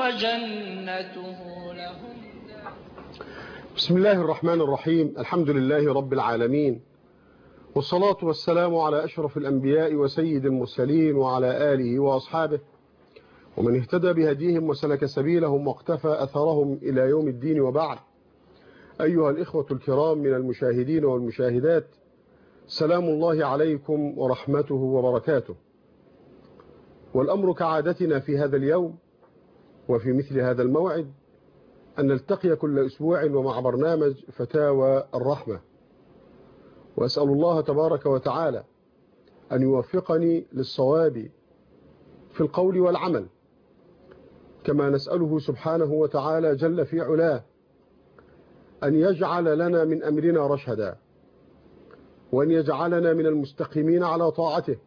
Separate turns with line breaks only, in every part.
وجنته لهم.
بسم الله الرحمن الرحيم. الحمد لله رب العالمين، والصلاة والسلام على أشرف الأنبياء وسيد المرسلين وعلى آله وأصحابه ومن اهتدى بهديهم وسلك سبيلهم واقتفى أثرهم إلى يوم الدين، وبعد. أيها الإخوة الكرام من المشاهدين والمشاهدات، سلام الله عليكم ورحمته وبركاته. والأمر كعادتنا في هذا اليوم وفي مثل هذا الموعد أن نلتقي كل أسبوع ومع برنامج فتاوى الرحمة، وأسأل الله تبارك وتعالى أن يوفقني للصواب في القول والعمل، كما نسأله سبحانه وتعالى جل في علاه أن يجعل لنا من أمرنا رشدا، وأن يجعلنا من المستقيمين على طاعته،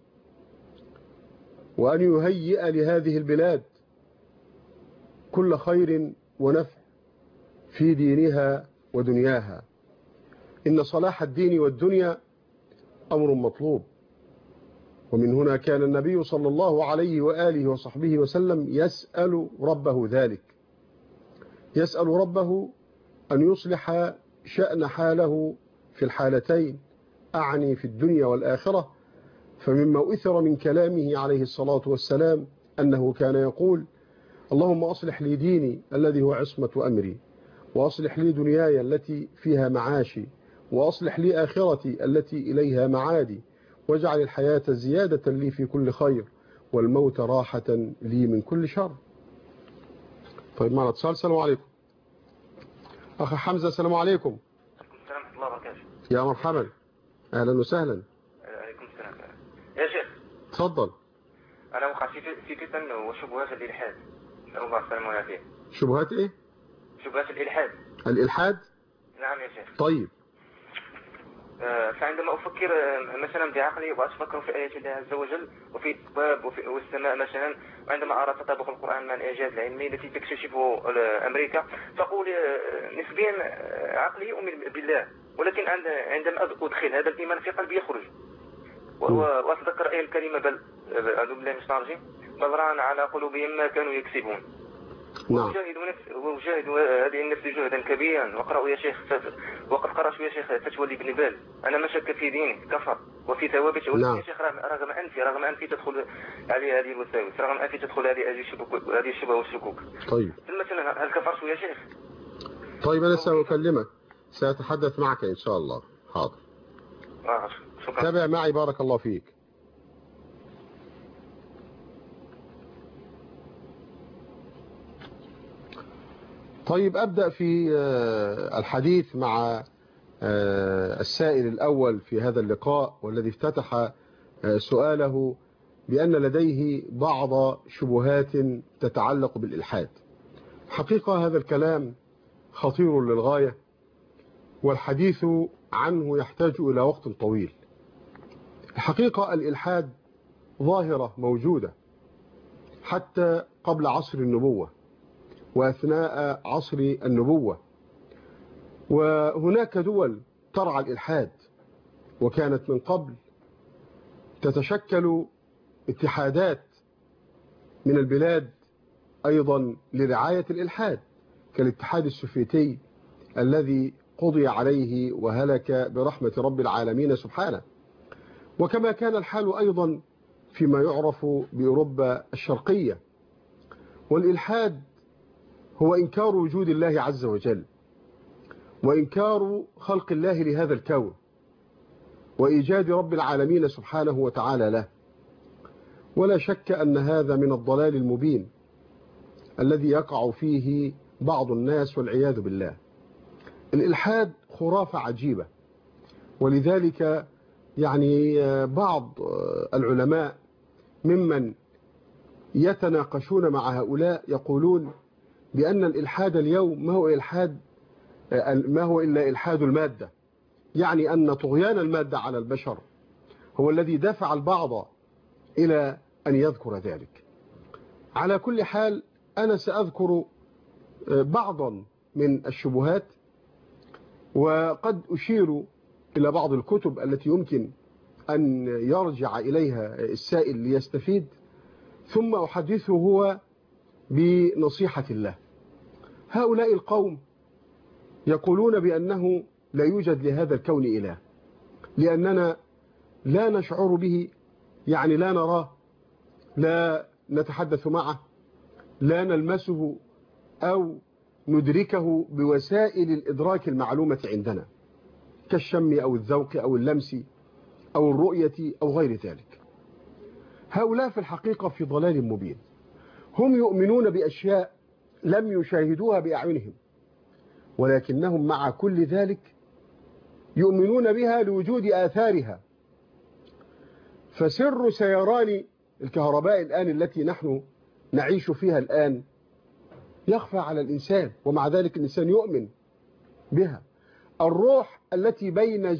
وأن يهيئ لهذه البلاد كل خير ونفع في دينها ودنياها. إن صلاح الدين والدنيا أمر مطلوب، ومن هنا كان النبي صلى الله عليه وآله وصحبه وسلم يسأل ربه ذلك، يسأل ربه أن يصلح شأن حاله في الحالتين، أعني في الدنيا والآخرة. فمما أثر من كلامه عليه الصلاة والسلام أنه كان يقول: اللهم أصلح لي ديني الذي هو عصمة أمري، وأصلح لي دنياي التي فيها معاشي، وأصلح لي آخرتي التي إليها معادي، واجعل الحياة زيادة لي في كل خير، والموت راحة لي من كل شر. طيب، معنا اتصال. السلام عليكم أخي حمزة. السلام عليكم.
السلام ورحمة الله وبركاته.
يا مرحبا، أهلا وسهلا.
عليكم السلام يا شيخ.
تفضل.
أنا وقع في فتن وشبهات الإلحاد، نسأل الله السلامة والعافية.
شبهات إيه؟
شبهات الإلحاد.
الإلحاد؟
نعم يا شيخ.
طيب.
فعندما أفكر مثلا بعقلي وأتفكر في آيات الله عز وجل وفي الطب والسماء مثلا، وعندما أرى تطابق القرآن مع الإعجاز العلمي التي تكتشفه أمريكا، فأقول نسبيا عقلي يؤمن بالله، ولكن عندما أدخل هذا الإيمان في قلبي يخرج، وأتذكر آية الكريمة: بل أعوذ بالله من الشيطان الرجيم، بل ران على قلوبهم ما كانوا يكسبون.
نعم.
وجاهدوا هذه النفس جهدا كبيرا. وقرأوا يا شيخ، وقد قرأت يا شيخ فتوى لابن باز: أنا ما شك في دينك كفر وفي ثوابته.
نعم.
يا شيخ رغم أنفي تدخل عليه هذه الوساوس، رغم أنفي تدخل هذه الشبهة والشكوك.
طيب.
مثلا هل كفرت يا شيخ؟
طيب، أنا سأكلمك، سأتحدث معك إن شاء الله. حاضر.
شكرا.
تابع معي، بارك الله فيك. طيب، أبدأ في الحديث مع السائل الأول في هذا اللقاء، والذي افتتح سؤاله بأن لديه بعض شبهات تتعلق بالإلحاد. حقيقة هذا الكلام خطير للغاية، والحديث عنه يحتاج إلى وقت طويل. الحقيقة الإلحاد ظاهرة موجودة حتى قبل عصر النبوة وأثناء عصر النبوة، وهناك دول ترعى الإلحاد، وكانت من قبل تتشكل اتحادات من البلاد أيضا لرعاية الإلحاد، كالاتحاد السوفيتي الذي قضي عليه وهلك برحمة رب العالمين سبحانه. وكما كان الحال أيضا فيما يعرف بأوروبا الشرقية. والإلحاد هو إنكار وجود الله عز وجل، وإنكار خلق الله لهذا الكون، وإيجاد رب العالمين سبحانه وتعالى له. ولا شك أن هذا من الضلال المبين الذي يقع فيه بعض الناس والعياذ بالله. الإلحاد خرافة عجيبة، ولذلك يعني بعض العلماء ممن يتناقشون مع هؤلاء يقولون بأن الإلحاد اليوم ما هو إلا إلحاد المادة، يعني أن طغيان المادة على البشر هو الذي دفع البعض إلى أن يذكر ذلك. على كل حال، أنا سأذكر بعضا من الشبهات، وقد أشير إلى بعض الكتب التي يمكن أن يرجع إليها السائل ليستفيد، ثم أحدثه هو بنصيحة الله. هؤلاء القوم يقولون بأنه لا يوجد لهذا الكون إله، لأننا لا نشعر به، يعني لا نراه، لا نتحدث معه، لا نلمسه أو ندركه بوسائل الإدراك المعلومة عندنا كالشم أو الذوق أو اللمس أو الرؤية أو غير ذلك. هؤلاء في الحقيقة في ضلال مبين. هم يؤمنون بأشياء لم يشاهدوها بأعينهم، ولكنهم مع كل ذلك يؤمنون بها لوجود آثارها. فسر سيران الكهرباء الآن التي نحن نعيش فيها الآن يخفى على الإنسان، ومع ذلك الإنسان يؤمن بها. الروح التي بين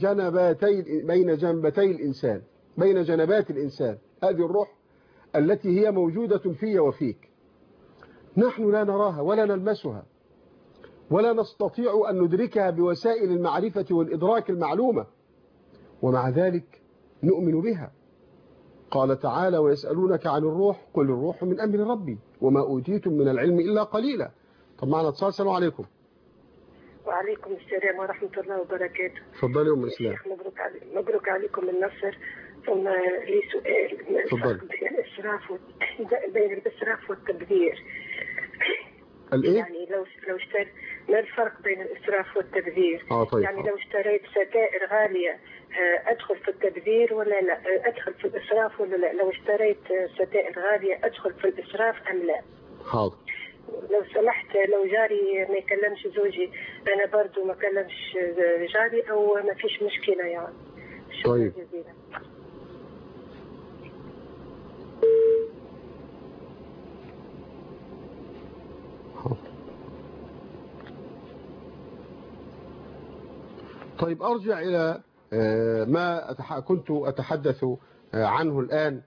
جنبات الإنسان، هذه الروح التي هي موجودة في وفيك، نحن لا نراها ولا نلمسها ولا نستطيع أن ندركها بوسائل المعرفة والإدراك المعلومة، ومع ذلك نؤمن بها. قال تعالى: ويسألونك عن الروح قل الروح من أمر ربي وما أوتيتم من العلم إلا قليلا. طب معنا اتصال. السلام عليكم.
وعليكم السلام ورحمة الله وبركاته.
تفضلي أم الإسلام.
مبروك عليكم النصر. ثم لي سؤال: ما الفرق بين الإسراف والتبذير؟
الإيه؟
يعني لو اشتريت، ما الفرق بين الإسراف والتبذير؟
طيب.
يعني لو اشتريت ستائر غالية أدخل في التبذير ولا لا؟ أدخل في الإسراف ولا لا؟ لو اشتريت ستائر غالية أدخل في الإسراف أم لا؟
حاضر.
لو سمحت، لو جاري ما يكلمش زوجي أنا برضو ما كلمش جاري أو ما فيش مشكلة يعني.
طيب.
جزيلا.
طيب أرجع إلى ما كنت أتحدث عنه الآن،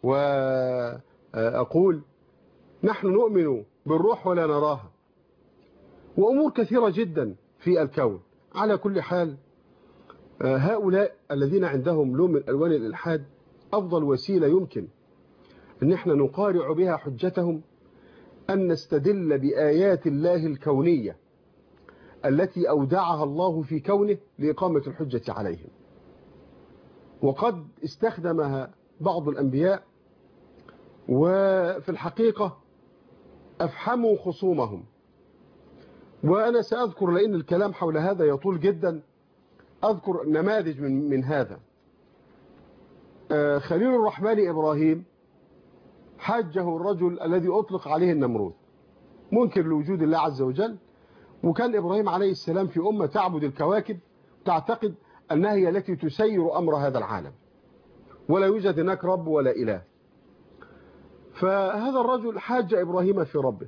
وأقول نحن نؤمن بالروح ولا نراها، وأمور كثيرة جدا في الكون. على كل حال هؤلاء الذين عندهم لون من ألوان الإلحاد أفضل وسيلة يمكن أن احنا نقارع بها حجتهم أن نستدل بآيات الله الكونية التي أودعها الله في كونه لإقامة الحجة عليهم. وقد استخدمها بعض الأنبياء، وفي الحقيقة أفحموا خصومهم. وأنا سأذكر، لأن الكلام حول هذا يطول جدا، أذكر نماذج من هذا. خليل الرحمن إبراهيم حاجه الرجل الذي أطلق عليه النمرود، منكر لوجود الله عز وجل، وكان إبراهيم عليه السلام في أمة تعبد الكواكب، تعتقد أنها هي التي تسير أمر هذا العالم، ولا يوجد هناك رب ولا إله. فهذا الرجل حاج إبراهيم في ربه،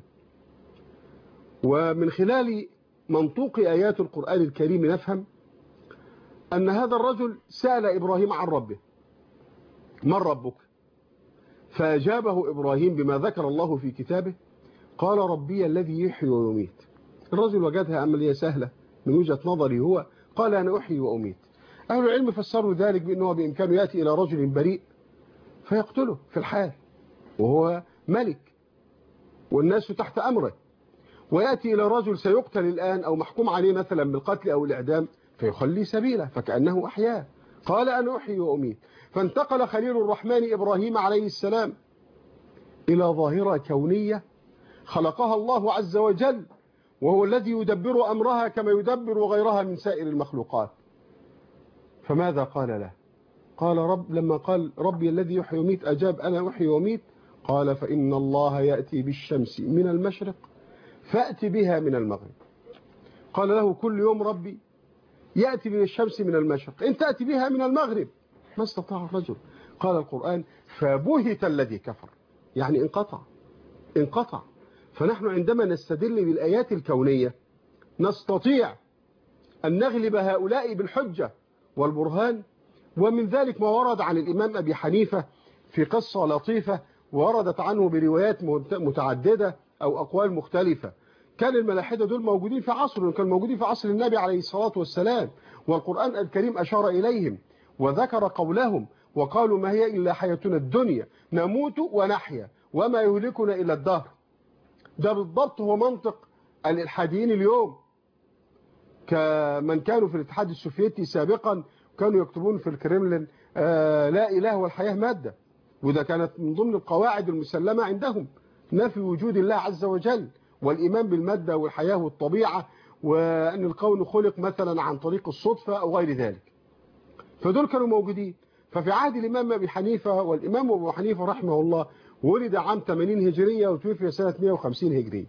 ومن خلال منطوق آيات القرآن الكريم نفهم أن هذا الرجل سأل إبراهيم عن ربه: من ربك؟ فأجابه إبراهيم بما ذكر الله في كتابه: قال ربي الذي يحيي ويميت. الرجل وجدها عملية سهلة من وجهة نظري، هو قال أنا أحيي وأميت. أهل العلم فسروا ذلك بأنه بإمكانه يأتي إلى رجل بريء فيقتله في الحال وهو ملك والناس تحت أمره، ويأتي إلى رجل سيقتل الآن أو محكوم عليه مثلا بالقتل أو الإعدام فيخلي سبيله فكأنه أحياه. قال أنا أحيي وأميت. فانتقل خليل الرحمن إبراهيم عليه السلام إلى ظاهرة كونية خلقها الله عز وجل، وهو الذي يدبر أمرها كما يدبر غيرها من سائر المخلوقات. فماذا قال له؟ قال لما قال ربي الذي يحيي ويميت أجاب أنا أحيي وأميت. قال فإن الله يأتي بالشمس من المشرق فأتي بها من المغرب. قال له كل يوم ربي يأتي بالشمس من المشرق، إن تأتي بها من المغرب. ما استطاع الرجل. قال القرآن فبهت الذي كفر، يعني انقطع. فنحن عندما نستدل بالآيات الكونية نستطيع أن نغلب هؤلاء بالحجة والبرهان. ومن ذلك ما ورد عن الإمام أبي حنيفة في قصة لطيفة وردت عنه بروايات متعددة أو أقوال مختلفة. كان الملاحدة دول موجودين في عصره، كانوا موجودين في عصر النبي عليه الصلاة والسلام، والقرآن الكريم أشار إليهم وذكر قولهم وقالوا ما هي إلا حياتنا الدنيا نموت ونحيا وما يهلكنا إلا الدهر. ده بالضبط هو منطق الإلحاديين اليوم، كمن كانوا في الاتحاد السوفيتي سابقا كانوا يكتبون في الكريملين لا إله والحياة مادة، وده كانت من ضمن القواعد المسلمة عندهم، نفي وجود الله عز وجل والإيمان بالمادة والحياة والطبيعة، وأن الكون خلق مثلا عن طريق الصدفة أو غير ذلك. فدول كانوا موجودين. ففي عهد الإمام أبي حنيفة، والإمام أبو حنيفة رحمه الله ولد عام 80 هجرية وتوفي سنة 150 هجرية.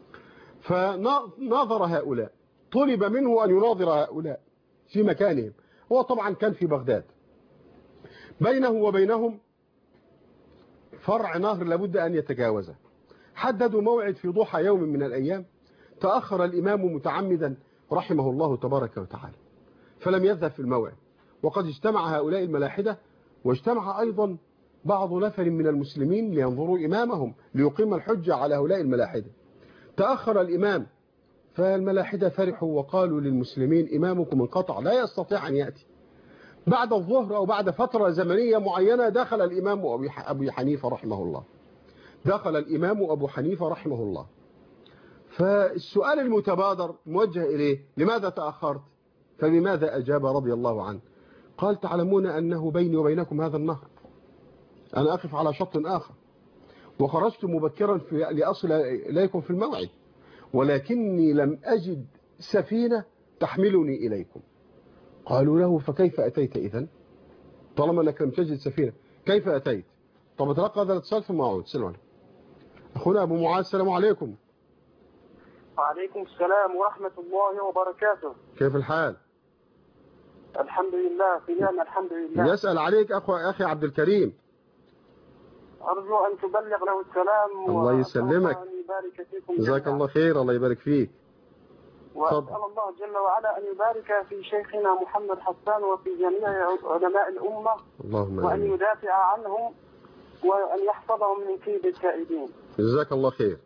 فناظر هؤلاء، طلب منه أن يناظر هؤلاء في مكانهم. هو طبعا كان في بغداد، بينه وبينهم فرع نهر لابد أن يتجاوزه. حددوا موعد في ضحى يوم من الأيام، تأخر الإمام متعمدا رحمه الله تبارك وتعالى، فلم يذهب في الموعد. وقد اجتمع هؤلاء الملاحدة، واجتمع أيضا بعض نفر من المسلمين لينظروا إمامهم ليقيم الحجة على هؤلاء الملاحدة. تأخر الإمام، فالملاحدة فرحوا وقالوا للمسلمين إمامكم انقطع لا يستطيع أن يأتي. بعد الظهر أو بعد فترة زمنية معينة دخل الإمام أبو حنيفة رحمه الله، دخل الإمام أبو حنيفة رحمه الله. فالسؤال المتبادر موجه إليه: لماذا تأخرت؟ فبماذا أجاب رضي الله عنه؟ قال: تعلمون أنه بيني وبينكم هذا النهر، أنا أقف على شط آخر، وخرجت مبكرا لأصل إليكم في الموعد، ولكني لم أجد سفينة تحملني إليكم. قالوا له: فكيف أتيت إذن؟ طالما أنك لم تجد سفينة كيف أتيت؟ طب اتلقى هذا الاتصال ثم أعود. سلام عليكم. أخونا أبو معاذ، السلام عليكم.
وعليكم السلام ورحمة الله وبركاته.
كيف الحال؟
الحمد لله في نعمة الحمد لله.
يسأل عليك أخي عبد الكريم.
أرجو أن تبلغ له السلام.
الله يسلمك.
أن يبارك فيكم.
جزاك الله خير. الله يبارك فيك.
وأسأل الله جل وعلا أن يبارك في شيخنا محمد حسان وفي جميع علماء الأمة،
اللهم
وأن
آمين.
يدافع عنهم وأن يحفظهم من كيد الكائدين.
جزاك الله خير.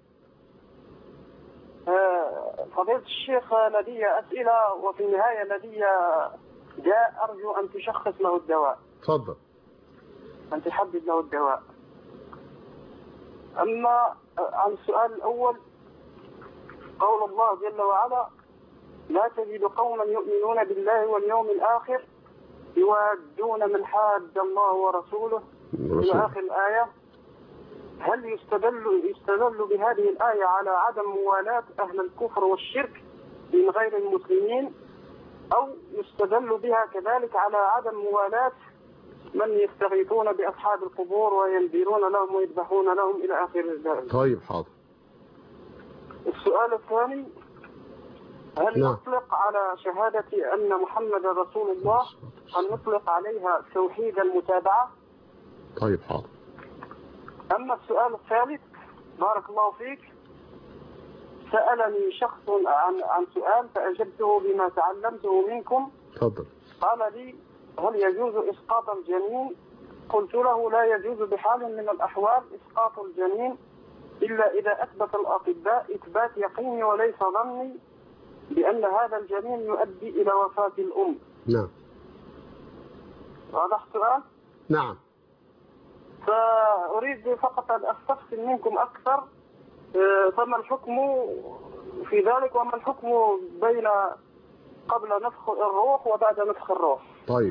فضيلة الشيخ، لدي أسئلة وفي النهاية لدي داء أرجو أن تشخص له الدواء.
تفضل.
أن تحدد له الدواء. أما عن السؤال الأول، قول الله جل وعلا: لا تجد قوما يؤمنون بالله واليوم الآخر يوادون من حاد الله ورسوله إلى آخر الآية. هل يستدل بهذه الآية على عدم موالاة أهل الكفر والشرك من غير المسلمين، أو يستدل بها كذلك على عدم موالاة من يستغيثون بأصحاب القبور وينذرون لهم ويذبحون لهم إلى آخر ذلك؟
طيب حاضر.
السؤال الثاني: هل نطلق على شهادة أن محمد رسول الله أن نطلق عليها توحيد المتابعة؟
طيب حاضر.
أما السؤال الثالث، بارك الله فيك، سألني شخص عن سؤال فأجبته بما تعلمته منكم.
تفضل. قال
لي: هل يجوز إسقاط الجنين؟ قلت له: لا يجوز بحال من الأحوال إسقاط الجنين إلا إذا أثبت الأطباء إثبات يقيني وليس ظني بأن هذا الجنين يؤدي إلى وفاة الأم.
نعم.
واضح السؤال؟
نعم.
فأريد فقط أن أستفسر منكم أكثر، فما الحكم في ذلك، وما الحكم بين قبل نفخ الروح وبعد نفخ الروح؟
طيب.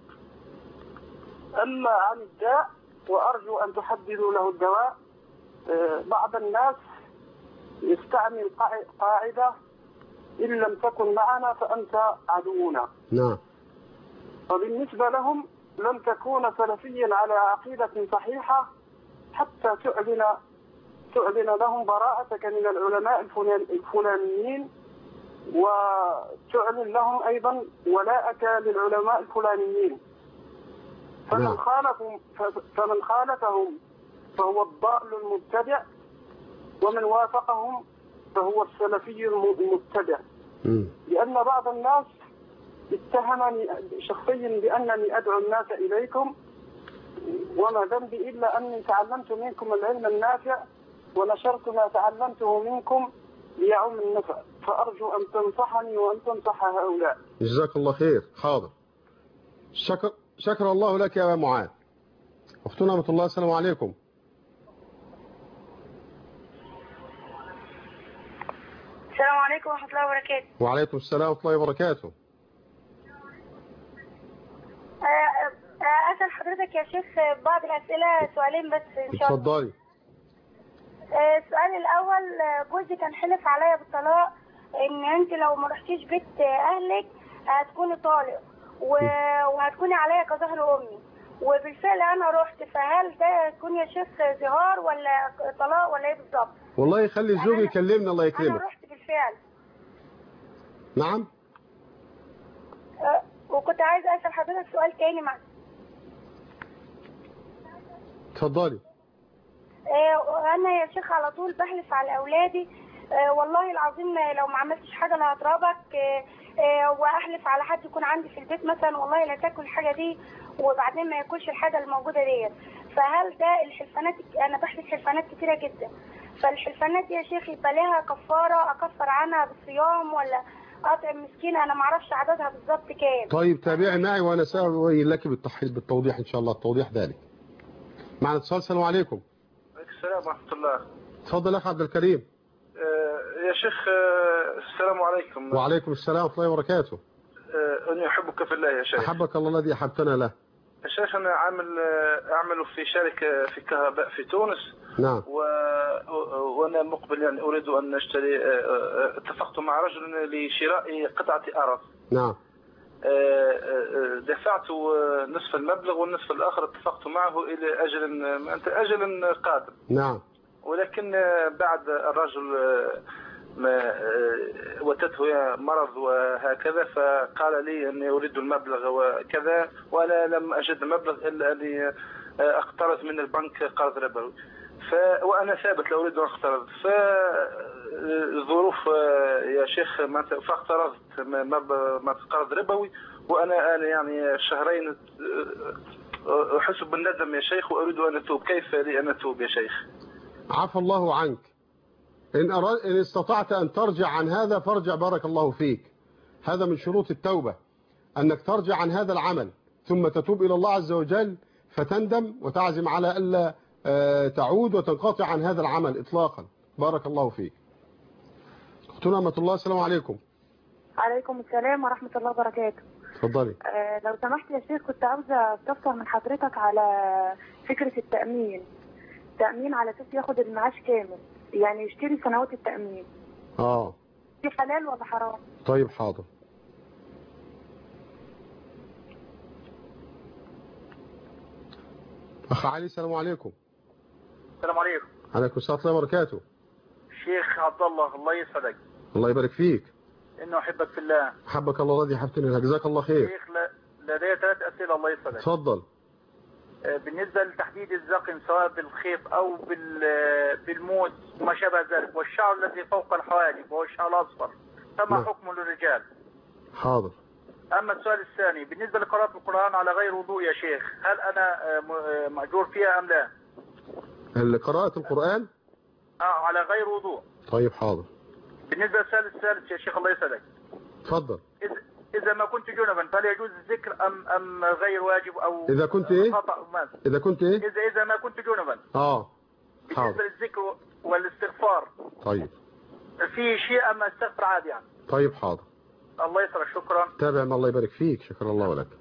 أما عن الداء، وأرجو أن تحددوا له الدواء. بعض الناس يستعمل قاعدة: إن لم تكن معنا فأنت عدونا.
نعم.
وبالنسبة لهم لن تكون سلفيا على عقيدة صحيحة حتى تعلن لهم براءتك من العلماء الفلانيين، وتعلن لهم أيضا ولاءك للعلماء الفلانيين. فمن خالفهم فهو الضال المبتدع، ومن وافقهم فهو السلفي المبتدع. لأن بعض الناس اتهمني شخصيا بأنني أدعو الناس إليكم، وما ذنبي إلا أني تعلمت منكم العلم النافع ونشرت ما تعلمته منكم ليعم النفع، فأرجو أن تنصحني وأن تنصح هؤلاء.
جزاك الله خير. حاضر. شكر الله لك يا معاذ. أختنا رحمة الله، السلام عليكم.
السلام عليكم ورحمة الله وبركاته.
وعليكم السلام ورحمة الله وبركاته.
أسأل حضرتك يا شيخ بعض الأسئلة، سؤالين بس إن شاء الله.
اتفضلي.
السؤال الأول، جوزي كان حلف عليا بالطلاق إن أنت لو ما رحتيش بيت أهلك هتكوني طالق وهتكوني عليا كظهر أمي، وبالفعل أنا رحت، فهل ده يكون يا شيخ زهار ولا طلاق ولا إيه بالظبط؟
والله يخلي الزوج يكلمنا الله يكرمك.
أنا رحت بالفعل.
نعم.
وكنت عايزة أسأل حضرتك سؤال تاني
اتفضلي.
أنا يا شيخ على طول بحلف على أولادي، والله العظيم لو ما عملتش حاجة أنا هضربك، وأحلف على حد يكون عندي في البيت مثلا والله لا تاكل الحاجة دي، وبعدين ما ياكلش الحاجة الموجودة ديت. فهل ده الحلفانات، أنا بحلف حلفانات كتيرة جدا، فالحلفانات دي يا شيخ يبقى لها كفارة أكفر عنها بالصيام ولا أطعم مسكين؟ أنا ما أعرفش عددها بالظبط كام.
طيب تابعي معي وأنا سأبين لك بالتوضيح إن شاء الله، التوضيح ذلك. معنا اتصال. السلام عليكم.
عليكم السلام ورحمة الله.
تفضل أخ عبد الكريم.
يا شيخ السلام عليكم.
وعليكم السلام ورحمة الله وبركاته.
أني أحبك في الله يا شيخ.
أحبك الله الذي أحببتنا له.
يا شيخ أنا أعمل في شركة في الكهرباء في تونس.
نعم.
وأنا مقبل يعني أريد أن أشتري، اتفقت مع رجل لشراء قطعة أرض.
نعم.
دفعت نصف المبلغ والنصف الآخر اتفقت معه إلى أجل قادم.
نعم.
ولكن بعد الرجل ما وتته مرض وهكذا، فقال لي أني أريد المبلغ وكذا، وأنا لم أجد المبلغ إلا أني أقترض من البنك قرض ربوي، وأنا ثابت لا أريد أن أقترض. فالظروف يا شيخ فاقترضت قرض ربوي، وأنا يعني شهرين أحس بالندم يا شيخ، وأريد أن أتوب. كيف لي أن أتوب يا شيخ؟
عفى الله عنك. إن استطعت أن ترجع عن هذا فارجع، بارك الله فيك. هذا من شروط التوبة، أنك ترجع عن هذا العمل ثم تتوب إلى الله عز وجل، فتندم وتعزم على ألا تعود وتنقطع عن هذا العمل إطلاقا. بارك الله فيك. أختنا أمة الله، السلام عليكم.
عليكم السلام ورحمة الله وبركاته.
اتفضلي.
لو سمحت يا شيخ، كنت عاوزة استفسر من حضرتك على فكرة التأمين على أساس ياخد المعاش كامل، يعني يشتري سنوات التأمين. دي حلال ولا حرام؟
طيب حاضر. أخ علي، السلام عليكم.
السلام عليكم.
عليكم السلام ورحمة الله وبركاته.
شيخ عبد الله يسعدك.
الله يبارك فيك.
إنه أحبك في الله.
أحبك الله الذي أحببتني، جزاك الله خير.
شيخ لدي 3 أسئلة الله يسعدك.
تفضل.
بالنسبة لتحديد الزقن سواء بالخيط أو بالموس وما شابه ذلك، والشعر الذي فوق الحواجب وهو الشعر الأصفر، فما حكم للرجال؟
حاضر.
أما السؤال الثاني، بالنسبة لقراءة القرآن على غير وضوء يا شيخ، هل أنا مأجور فيها أم لا؟
قراءة القرآن
على غير وضوء.
طيب حاضر.
بالنسبة للسؤال الثالث يا شيخ الله يسعدك.
تفضل.
إذا ما كنت جنبا فهل يجوز الذكر أم غير واجب أو
إذا كنت إيه؟ إذا كنت إيه؟
إذا ما كنت جنبا.
حاضر.
بالنسبة للذكر والاستغفار.
طيب.
في شيء أما استغفر عادي يعني.
طيب حاضر.
الله يسرك، شكرا.
تابع ما الله يبارك فيك، شكرا الله لك.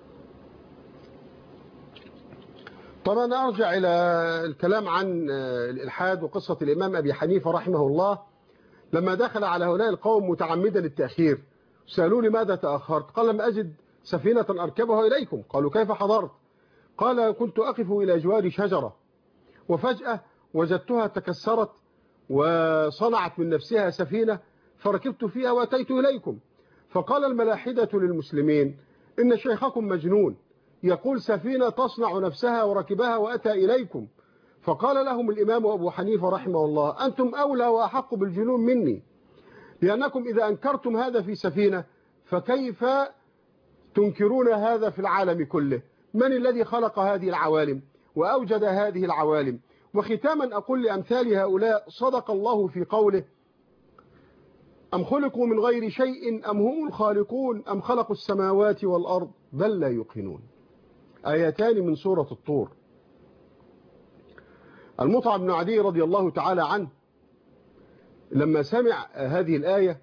طبعا أرجع إلى الكلام عن الإلحاد وقصة الإمام أبي حنيفة رحمه الله لما دخل على هؤلاء القوم متعمدا التأخير. سألوا لماذا تأخرت؟ قال لم أجد سفينة أركبها إليكم. قالوا كيف حضرت؟ قال كنت أقف إلى جوار شجرة وفجأة وجدتها تكسرت وصنعت من نفسها سفينة فركبت فيها وأتيت إليكم. فقال الملاحدة للمسلمين إن شيخكم مجنون، يقول سفينة تصنع نفسها وركبها وأتى إليكم. فقال لهم الإمام أبو حنيفة رحمه الله أنتم أولى وأحق بالجنون مني، لأنكم إذا أنكرتم هذا في سفينة فكيف تنكرون هذا في العالم كله؟ من الذي خلق هذه العوالم وأوجد هذه العوالم؟ وختاما أقول لأمثال هؤلاء صدق الله في قوله أم خلقوا من غير شيء أم هم الخالقون أم خلقوا السماوات والأرض بل لا يوقنون. آيتان من سورة الطور. المطعم بن عدي رضي الله تعالى عنه لما سمع هذه الآية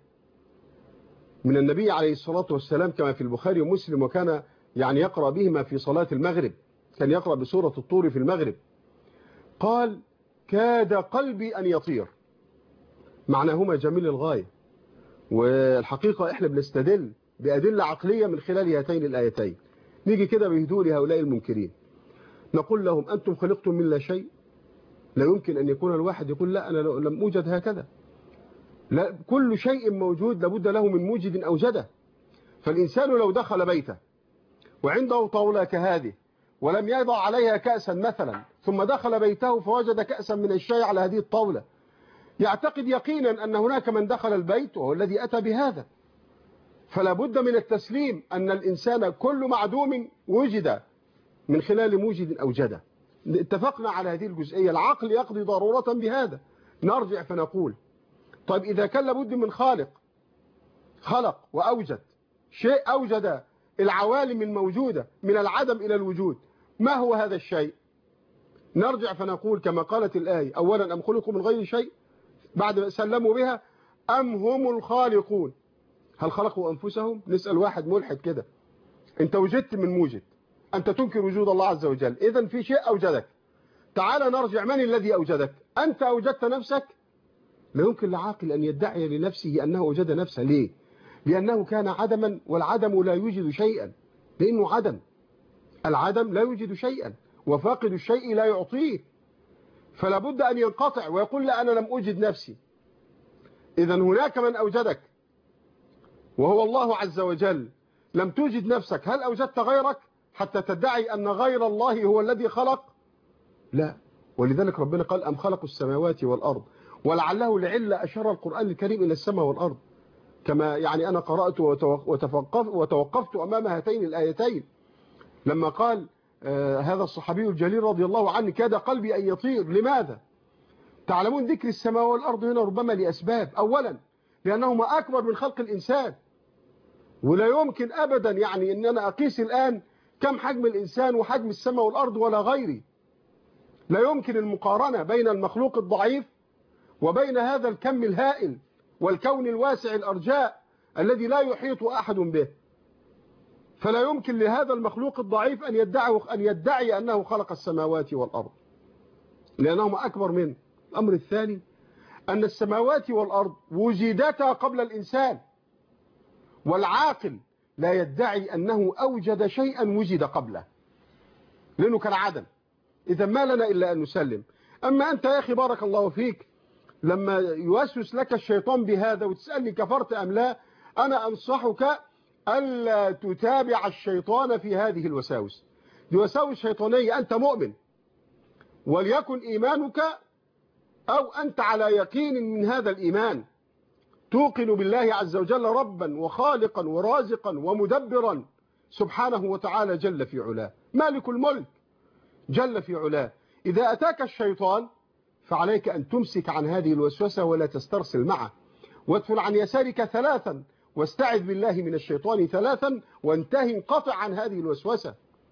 من النبي عليه الصلاة والسلام كما في البخاري ومسلم، وكان يعني يقرأ بهما في صلاة المغرب، كان يقرأ بسورة الطور في المغرب، قال كاد قلبي أن يطير. معناهما جميل للغاية، والحقيقة احنا بنستدل بأدلة عقلية من خلال هاتين الآيتين. نيجي كده بهدوء لهؤلاء المنكرين نقول لهم أنتم خلقتم من لا شيء. لا يمكن أن يكون الواحد يقول لا أنا لم أوجد هكذا. لا، كل شيء موجود لابد له من موجد أوجده. فالإنسان لو دخل بيته وعنده طاولة كهذه ولم يضع عليها كأسا مثلا، ثم دخل بيته فوجد كأسا من الشاي على هذه الطاولة، يعتقد يقينا أن هناك من دخل البيت وهو الذي أتى بهذا. فلا بد من التسليم أن الإنسان كل معدوم وجد من خلال موجد أوجده. اتفقنا على هذه الجزئية، العقل يقضي ضرورة بهذا. نرجع فنقول طيب إذا كان لابد من خالق، خلق وأوجد شيء، أوجد العوالم الموجودة من العدم إلى الوجود، ما هو هذا الشيء؟ نرجع فنقول كما قالت الآية أولا أم خلقوا من غير شيء، بعد ما سلموا بها أم هم الخالقون. هل خلقوا أنفسهم؟ نسأل واحد ملحد كده، أنت وجدت من موجد، أنت تنكر وجود الله عز وجل، إذن في شيء أوجدك. تعال نرجع، من الذي أوجدك؟ أنت أوجدت نفسك؟ لا يمكن لعاقل أن يدعي لنفسه أنه وجد نفسه. ليه؟ لأنه كان عدما، والعدم لا يوجد شيئا، لأنه عدم. العدم لا يوجد شيئا، وفاقد الشيء لا يعطيه. فلا بد أن ينقطع ويقول لا أنا لم أوجد نفسي. إذن هناك من أوجدك وهو الله عز وجل. لم توجد نفسك، هل أوجدت غيرك حتى تدعي أن غير الله هو الذي خلق؟ لا. ولذلك ربنا قال أم خلقوا السماوات والأرض، ولعله لعلة أشار القرآن الكريم إلى السماء والأرض. كما يعني أنا قرأت وتوقفت أمام هاتين الآيتين لما قال هذا الصحابي الجليل رضي الله عنه كاد قلبي أن يطير. لماذا؟ تعلمون ذكر السماء والأرض هنا ربما لأسباب. أولا لأنهما أكبر من خلق الإنسان، ولا يمكن أبدا يعني أن أنا أقيس الآن كم حجم الإنسان وحجم السماء والأرض ولا غيري. لا يمكن المقارنة بين المخلوق الضعيف وبين هذا الكم الهائل والكون الواسع الأرجاء الذي لا يحيط أحد به. فلا يمكن لهذا المخلوق الضعيف أن يدعي أنه خلق السماوات والأرض، لأنهما أكبر منه. الأمر الثاني أن السماوات والأرض وجدتا قبل الإنسان، والعاقل لا يدعي أنه أوجد شيئا وجد قبله، لأنه كان عدم. إذا ما لنا إلا أن نسلم. أما أنت يا أخي بارك الله فيك لما يوسوس لك الشيطان بهذا وتسألني كفرت أم لا، أنا أنصحك ألا تتابع الشيطان في هذه الوساوس. دي وساوس شيطانية. أنت مؤمن وليكن إيمانك أو أنت على يقين من هذا الإيمان، توقن بالله عز وجل ربا وخالقا ورازقا ومدبرا سبحانه وتعالى جل في علاه، مالك الملك جل في علاه. إذا أتاك الشيطان فعليك أن تمسك عن هذه الوسوسة ولا تسترسل معه، وادخل عن يسارك 3 واستعذ بالله من الشيطان 3 وانتهي انقطع عن هذه الوسوسة.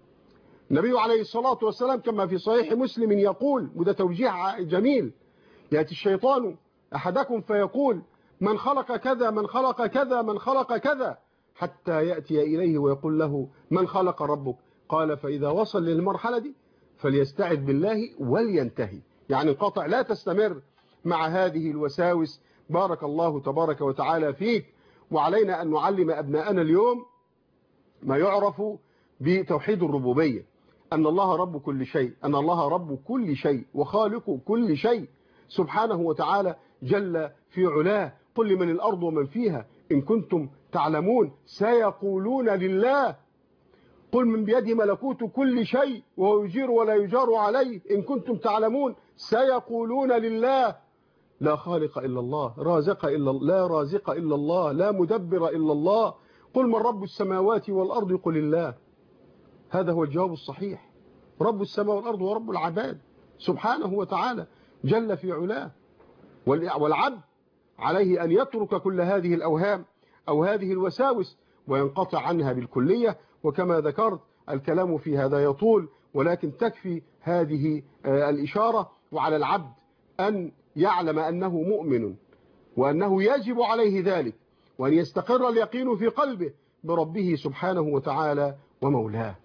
النبي عليه الصلاة والسلام كما في صحيح مسلم يقول، وده توجيه جميل، يأتي الشيطان أحدكم فيقول من خلق كذا من خلق كذا من خلق كذا، حتى يأتي إليه ويقول له من خلق ربك؟ قال فإذا وصل للمرحلة دي فليستعذ بالله ولينتهي، يعني انقطع، لا تستمر مع هذه الوساوس. بارك الله تبارك وتعالى فيك. وعلينا أن نعلم أبناءنا اليوم ما يعرف بتوحيد الربوبية، أن الله رب كل شيء، أن الله رب كل شيء وخالق كل شيء سبحانه وتعالى جل في علاه. قل لمن الأرض ومن فيها إن كنتم تعلمون سيقولون لله. قل من بيده ملكوت كل شيء وهو يجير ولا يجار عليه إن كنتم تعلمون سيقولون لله. لا خالق إلا الله، رازق إلا الله، لا رازق إلا الله، لا مدبر إلا الله. قل من رب السماوات والأرض قل الله. هذا هو الجواب الصحيح. رب السماء والأرض ورب العباد سبحانه وتعالى جل في علاه. والعبد عليه أن يترك كل هذه الأوهام أو هذه الوساوس وينقطع عنها بالكلية. وكما ذكرت الكلام في هذا يطول، ولكن تكفي هذه الإشارة. وعلى العبد أن يعلم أنه مؤمن وأنه يجب عليه ذلك، وأن يستقر اليقين في قلبه بربه سبحانه وتعالى ومولاه.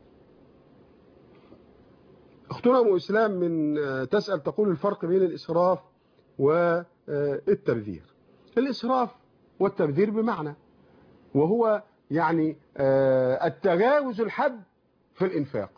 أختنا أم إسلام من تسأل تقول الفرق بين الإسراف والتبذير. الإسراف والتبذير بمعنى، وهو يعني التجاوز الحد في الإنفاق.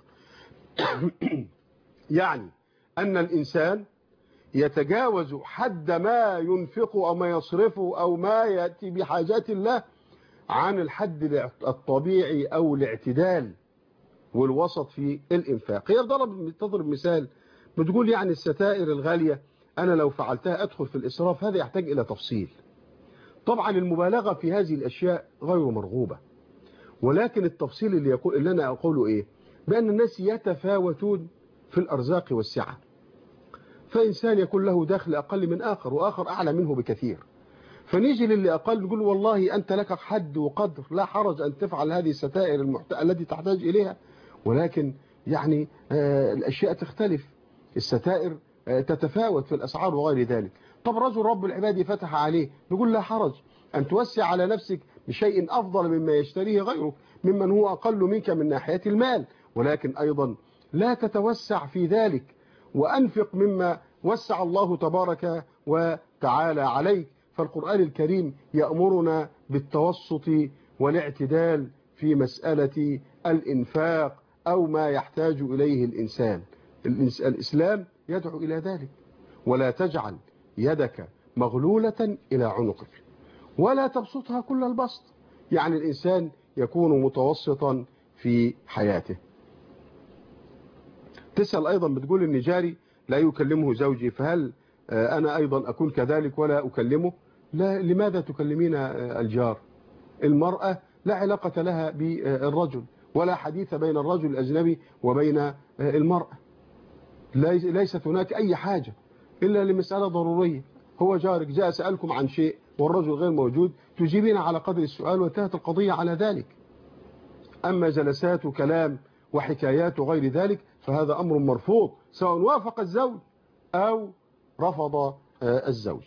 يعني أن الإنسان يتجاوز حد ما ينفقه أو ما يصرفه أو ما يأتي بحاجات الله عن الحد الطبيعي أو الاعتدال والوسط في الإنفاق. هي تضرب مثال، بتقول يعني الستائر الغالية أنا لو فعلتها أدخل في الإسراف. هذا يحتاج إلى تفصيل. طبعا المبالغة في هذه الأشياء غير مرغوبة، ولكن التفصيل اللي أنا أقوله إيه؟ بأن الناس يتفاوتون في الأرزاق والسعة، فإنسان يكون له دخل أقل من آخر وآخر أعلى منه بكثير، فنيجي للي أقل نقول والله أنت لك حد وقدر، لا حرج أن تفعل هذه الستائر التي تحتاج إليها، ولكن يعني الأشياء تختلف، الستائر تتفاوت في الأسعار وغير ذلك. طب رجل رب العباد فتح عليه، نقول لا حرج أن توسع على نفسك بشيء أفضل مما يشتريه غيرك ممن هو أقل منك من ناحية المال، ولكن أيضا لا تتوسع في ذلك، وأنفق مما وسع الله تبارك وتعالى عليك. فالقرآن الكريم يأمرنا بالتوسط والاعتدال في مسألة الإنفاق أو ما يحتاج إليه الإنسان. الإسلام يدعو إلى ذلك. ولا تجعل يدك مغلولة إلى عنقك ولا تبسطها كل البسط، يعني الإنسان يكون متوسطا في حياته. تسأل أيضا بتقول إن جاري لا يكلمه زوجي، فهل أنا أيضا أكون كذلك ولا أكلمه؟ لا. لماذا تكلمين الجار؟ المرأة لا علاقة لها بالرجل، ولا حديث بين الرجل الأجنبي وبين المرأة. ليست هناك أي حاجة إلا لمسألة ضرورية. هو جارك جاء سألكم عن شيء والرجل غير موجود، تجيبين على قدر السؤال وانتهت القضية على ذلك. أما جلسات وكلام وحكايات وغير ذلك فهذا أمر مرفوض، سواء وافق الزوج أو رفض الزوج.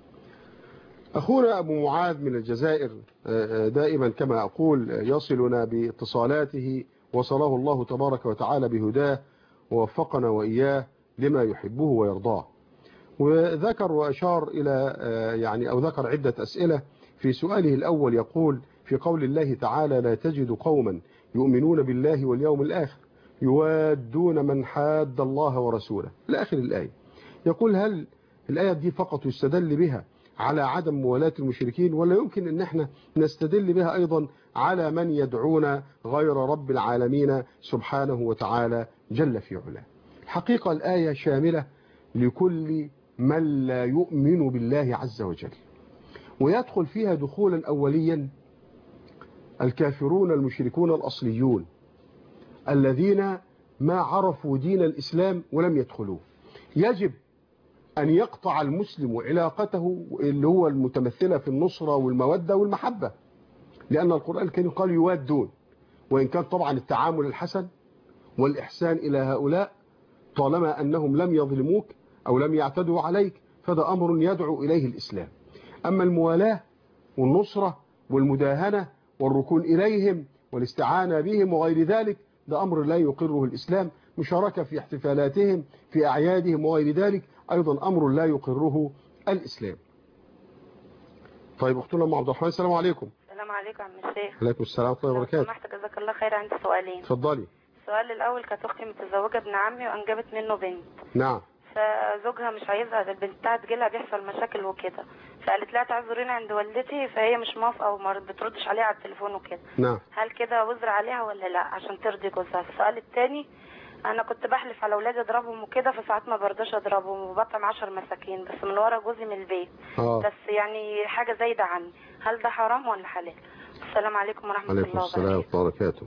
أخونا أبو معاذ من الجزائر دائما كما أقول يصلنا باتصالاته، وصله الله تبارك وتعالى بهداه ووفقنا وإياه لما يحبه ويرضاه. وذكر وأشار إلى يعني أو ذكر عدة أسئلة. في سؤاله الأول يقول في قول الله تعالى لا تجد قوما يؤمنون بالله واليوم الآخر يوادون من حاد الله ورسوله لآخر الآية. يقول هل الآية دي فقط يستدل بها على عدم موالاة المشركين، ولا يمكن أن احنا نستدل بها أيضا على من يدعون غير رب العالمين سبحانه وتعالى جل في علاه؟ الحقيقة الآية شاملة لكل من لا يؤمن بالله عز وجل، ويدخل فيها دخولا أوليا الكافرون المشركون الأصليون الذين ما عرفوا دين الإسلام ولم يدخلوه. يجب أن يقطع المسلم علاقته اللي هو المتمثلة في النصرة والمودة والمحبة، لأن القرآن الكريم قال يوادون، وإن كان طبعا التعامل الحسن والإحسان إلى هؤلاء طالما أنهم لم يظلموك أو لم يعتدوا عليك فده أمر يدعو إليه الإسلام. أما الموالاة والنصرة والمداهنة والركون إليهم والاستعانة بهم وغير ذلك ده أمر لا يقره الإسلام. مشاركة في احتفالاتهم في أعيادهم وغير ذلك أيضا أمر لا يقره الإسلام. طيب أختنا أم عبد الرحمن، السلام عليكم.
السلام عليكم يا عم الشيخ.
عليكم السلام ورحمة الله وبركاته.
سمحت جزاك الله خير، عندي سؤالين.
اتفضلي.
السؤال الأول كانت أختي متزوجة ابن عمي وأنجبت منه بنت.
نعم.
فزوجها مش عايزها البنت بتاعت تجيلها، بيحصل مشاكل وكده، فقالت لها تعذريني عند والدتي، فهي مش موافقة وما بتردش عليها على التليفون وكده.
نعم.
هل كده وزر عليها ولا لا عشان ترضي جوزها؟ السؤال الثاني، انا كنت بحلف على اولادي اضربهم وكده، فساعات ما برضاش اضربهم وبطعم 10 مساكين بس من ورا جوزي من البيت. بس يعني حاجه زايده عني، هل ده حرام ولا حلال؟ السلام عليكم ورحمه الله وبركاته.
عليكم السلام ورحمه الله وبركاته.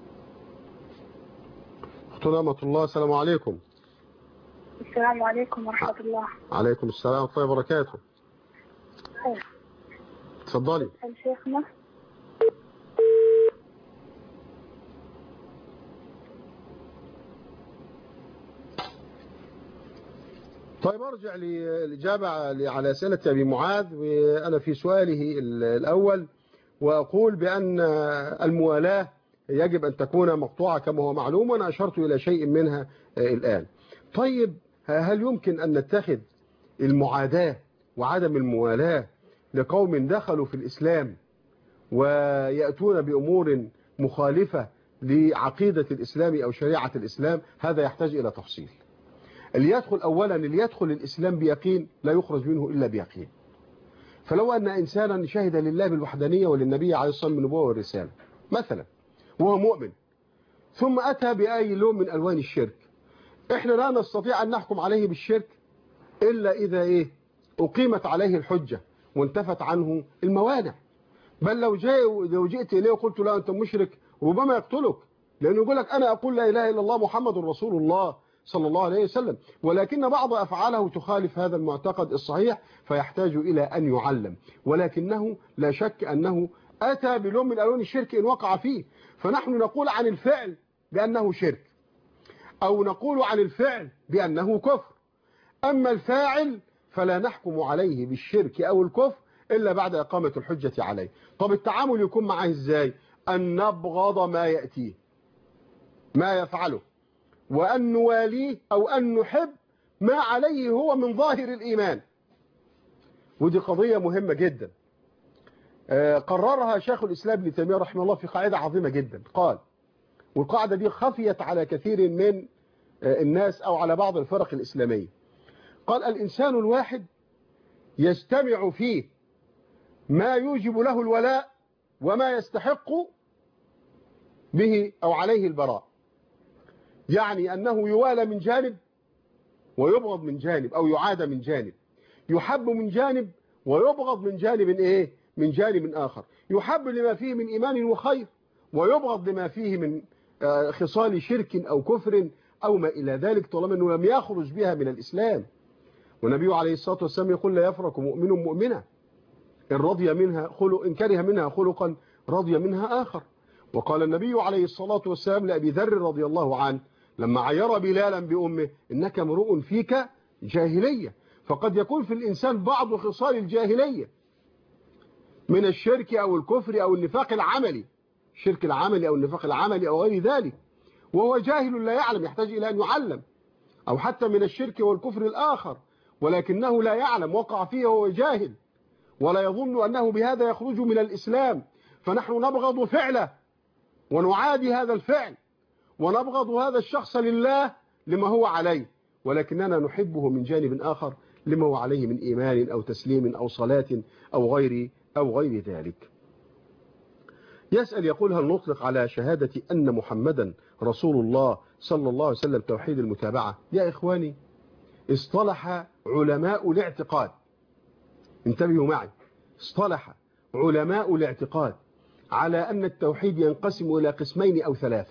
اختنا أمة الله، السلام عليكم.
السلام عليكم ورحمه الله.
عليكم السلام ورحمه الله وبركاته. اتفضلي.
شيخنا
طيب أرجع للإجابة على أسئلة أبي معاذ، وأنا في سؤاله الأول وأقول بأن الموالاة يجب أن تكون مقطوعة كما هو معلوم، وأنا أشرت إلى شيء منها الآن. طيب هل يمكن أن نتخذ المعاداة وعدم الموالاة لقوم دخلوا في الإسلام ويأتون بأمور مخالفة لعقيدة الإسلام أو شريعة الإسلام؟ هذا يحتاج إلى تفصيل. اللي يدخل أولا، اللي يدخل الإسلام بيقين لا يخرج منه إلا بيقين. فلو أن إنسانا شهد لله بالوحدانية وللنبي عليه الصلاة والسلام بالنبوة والرسالة مثلا وهو مؤمن، ثم أتى بأي لون من ألوان الشرك، إحنا لا نستطيع أن نحكم عليه بالشرك إلا إذا أقيمت عليه الحجة وانتفت عنه الموانع. بل لو جئت إليه وقلت لا أنت مشرك ربما يقتلك، لأنه يقول لك أنا أقول لا إله إلا الله محمد رسول الله صلى الله عليه وسلم، ولكن بعض أفعاله تخالف هذا المعتقد الصحيح فيحتاج إلى أن يعلم. ولكنه لا شك أنه أتى بلون من ألوان الشرك إن وقع فيه، فنحن نقول عن الفعل بأنه شرك أو نقول عن الفعل بأنه كفر. أما الفاعل فلا نحكم عليه بالشرك أو الكفر إلا بعد إقامة الحجة عليه. طب التعامل يكون معه إزاي؟ أن نبغض ما يأتيه، ما يفعله، وأن نواليه أو أن نحب ما عليه هو من ظاهر الإيمان. ودي قضية مهمة جدا قررها شيخ الإسلام ابن تيمية رحمه الله في قاعدة عظيمة جدا. قال، والقاعدة دي خفيت على كثير من الناس أو على بعض الفرق الإسلامية، قال الإنسان الواحد يجتمع فيه ما يوجب له الولاء وما يستحق به أو عليه البراء. يعني أنه يوالى من جانب ويبغض من جانب، أو يعادى من جانب، يحب من جانب ويبغض من جانب من جانب آخر، يحب لما فيه من إيمان وخير ويبغض لما فيه من خصال شرك أو كفر أو ما إلى ذلك، طالما أنه لم يخرج بها من الإسلام. والنبي عليه الصلاة والسلام يقول لا يفرق مؤمن مؤمنة إن رضي منها إن كره منها خلقا رضي منها آخر. وقال النبي عليه الصلاة والسلام لأبي ذر رضي الله عنه لما عير بلالا بأمه إنك امرؤ فيك جاهلية. فقد يكون في الإنسان بعض خصال الجاهلية من الشرك أو الكفر أو النفاق العملي، الشرك العملي أو النفاق العملي أو غير ذلك، وهو جاهل لا يعلم، يحتاج إلى أن يعلم. أو حتى من الشرك والكفر الآخر ولكنه لا يعلم، وقع فيه وهو جاهل ولا يظن أنه بهذا يخرج من الإسلام. فنحن نبغض فعله ونعادي هذا الفعل ونبغض هذا الشخص لله لما هو عليه، ولكننا نحبه من جانب آخر لما هو عليه من إيمان أو تسليم أو صلاة أو غير ذلك. يسأل يقول هل نطلق على شهادة أن محمدا رسول الله صلى الله عليه وسلم توحيد المتابعة؟ يا إخواني، اصطلح علماء الاعتقاد، انتبهوا معي، اصطلح علماء الاعتقاد على أن التوحيد ينقسم إلى قسمين أو ثلاثة.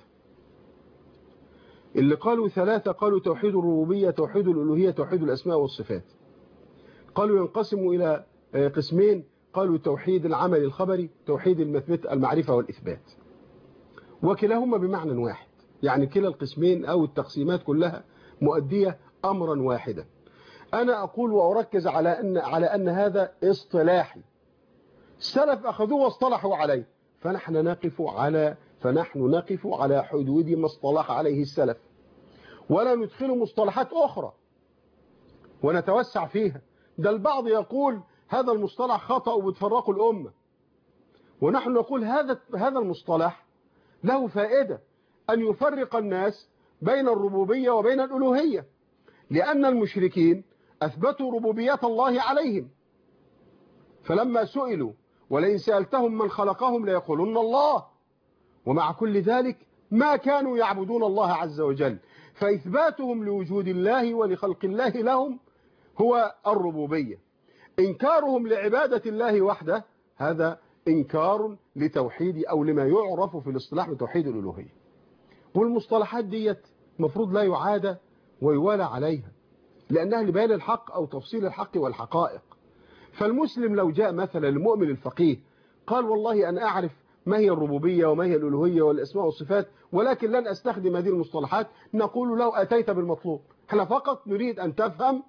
اللي قالوا ثلاثة قالوا توحيد الربوبية، توحيد الألوهية، توحيد الأسماء والصفات. قالوا ينقسم إلى قسمين، قالوا توحيد العمل الخبري، توحيد المعرفة والإثبات، وكلاهما بمعنى واحد، يعني كلا القسمين أو التقسيمات كلها مؤدية أمرا واحدا. أنا أقول وأركز على أن هذا اصطلاحي، السلف أخذوه واصطلحوا عليه، فنحن نقف على حدود ما اصطلح عليه السلف، ولا ندخل مصطلحات أخرى ونتوسع فيها. ده البعض يقول هذا المصطلح خطأ وبتفرق الأمة، ونحن نقول هذا المصطلح له فائدة، أن يفرق الناس بين الربوبية وبين الألوهية، لأن المشركين أثبتوا ربوبية الله عليهم، فلما سئلوا ولئن سألتهم من خلقهم ليقولون الله، ومع كل ذلك ما كانوا يعبدون الله عز وجل. فإثباتهم لوجود الله ولخلق الله لهم هو الربوبية. إنكارهم لعبادة الله وحده هذا إنكار لتوحيد أو لما يعرف في الاصطلاح بتوحيد الألوهية. والمصطلحات ديت مفروض لا يعاد ويوالى عليها، لأنها لبيان الحق أو تفصيل الحق والحقائق. فالمسلم لو جاء مثلا المؤمن الفقيه قال والله أنا أعرف ما هي الربوبية وما هي الألوهية والأسماء والصفات ولكن لن أستخدم هذه المصطلحات، نقول له أتيت بالمطلوب، احنا فقط نريد أن تفهم